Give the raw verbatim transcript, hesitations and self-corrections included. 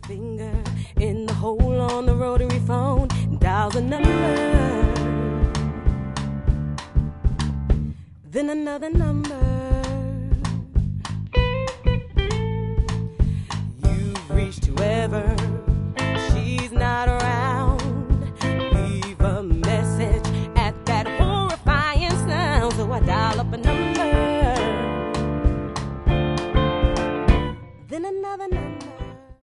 finger in the hole on the rotary phone, dial the number, then another number. You've reached whoever